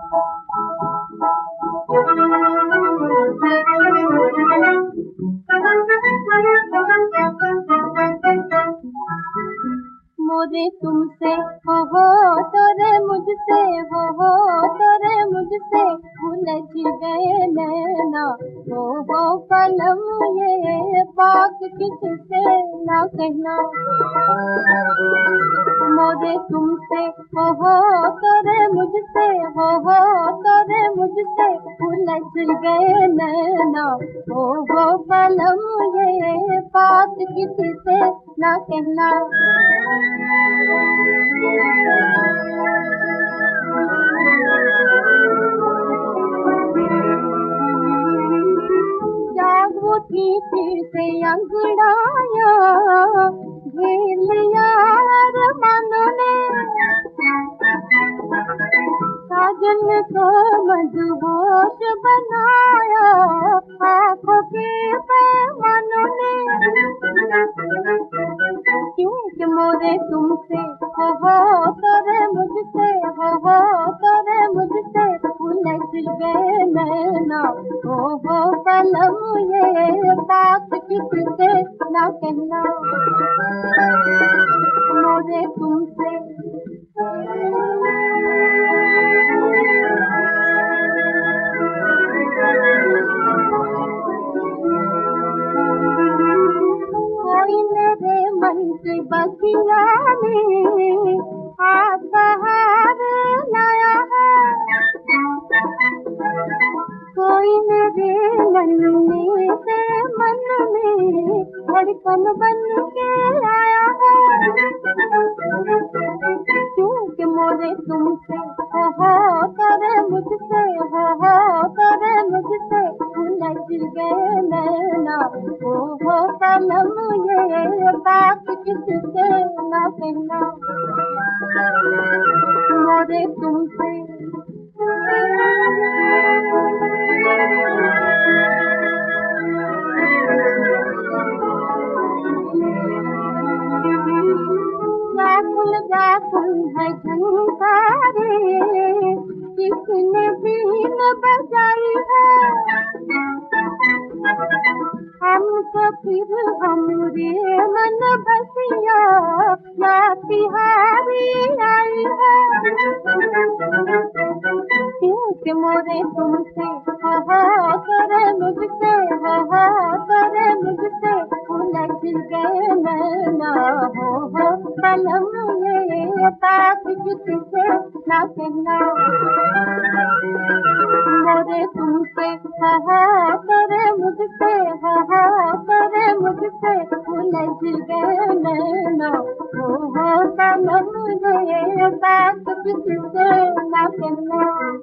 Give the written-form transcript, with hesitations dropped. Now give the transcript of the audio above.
मोरे तुमसे हो तोरे मुझसे हो तोरे मुझसे उलझ गए नैना हो कलम ये पाक किससे ना कहना। मोरे तुमसे हो तोरे मुझसे हो तोरे मुझसे उलझ गए नैना हो कलम ये पाक किससे ना कहना। जाग उठी फिर से अंगड़ाया घेर लिया मन ने साजन को मदहोश बनाया आँखों के पैमानों ने। क्योंकि मोरे तुमसे हो तोरे मुझसे हो तोरे मुझसे उलझ गए नैना हो कलम ये बात किससे ना कहना। मोरे तुमसे कोई मेरे मन के बगिया में आप बहार लाया है। कोई मेरे मन में से मन में धड़कन बन के आया है। क्योंकि मोरे तुमसे हो करे मुझसे हो करे मुझसे उलझ गए नैना हो कलम ये बात किससे ना कहना। मोरे तुमसे व्याकुल है झंकारे किसने बीन बजाई है। हमको फिर हमरे मन बसिया या तिहारी आई है। क्योंकि मोरे तुमसे हो करे मुझसे हो करे मुझसे उलझ गए नैना हो कलम ये बात किससे ना कहना। मोरे तुमसे हो करे मुझसे हो करे मुझसे उलझ गए नैना हो कलम ये बात किससे ना कहना।